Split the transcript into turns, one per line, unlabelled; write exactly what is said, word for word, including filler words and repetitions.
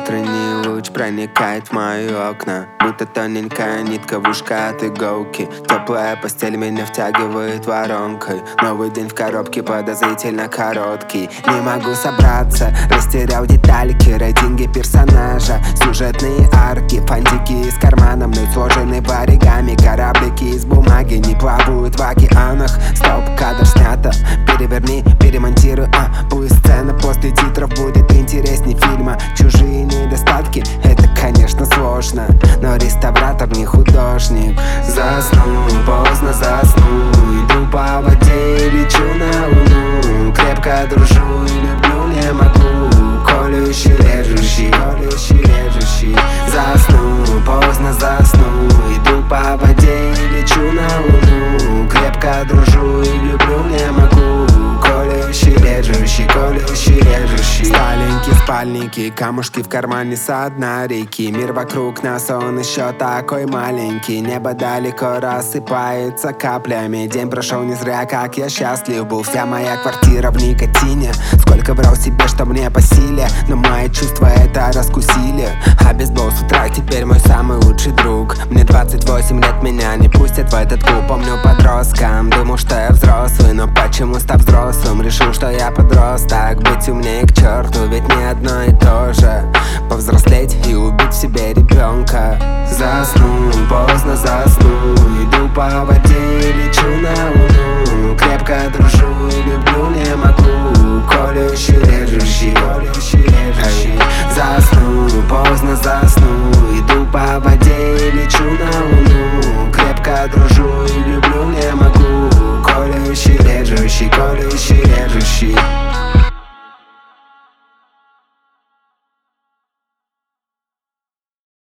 Утренний луч проникает в мои окна, будто тоненькая нитка в ушко от иголки. Теплая постель меня втягивает воронкой. Новый день в коробке подозрительно короткий. Не могу собраться, растерял детальки, рейтинги персонажа, сюжетные арки, фантики из кармана мной сложены в оригами. Кораблики из бумаги не плавают в океанах. Стоп, кадр снято, переверни, перемонтируй, а пусть сцена после титров будет интересней фильма. Чужие недостатки, это, конечно, сложно, но реставратор не художник. Засну, поздно засну, иду по воде, лечу на луну. Крепко дружу и люблю, не могу. Колющий, режущий, колющий, режущий. Засну, поздно засну, иду по воде, лечу на луну. Крепко дружу и люблю, не могу. Колющий, режущий, колющий, режущий. Сталенькие спальники, камушки в кармане со дна реки. Мир вокруг нас, он еще такой маленький. Небо далеко рассыпается каплями. День прошел не зря, как я счастлив был. Вся моя квартира в никотине. Сколько врал себе, что мне по силе, но мои чувства это раскусили. А бейсбол с утра теперь мой самый лучший друг. Мне двадцать восемь лет, меня не пустят в этот клуб. Помню подростком, думал, что я взрослый, но почему, став взрослым, решил, что я подросток. Быть умнее к черту, ведь не одно и то же. Повзрослеть и убить в себе ребенка. Засну, поздно засну, иду по воде, лечу на луну. Крепко дружу и люблю, не могу. Колющий, режущий, колющий, режущий. Засну, поздно засну, иду по воде, лечу на луну. Крепко дружу и люблю, не могу. Колющий, режущий, колющий, режущий.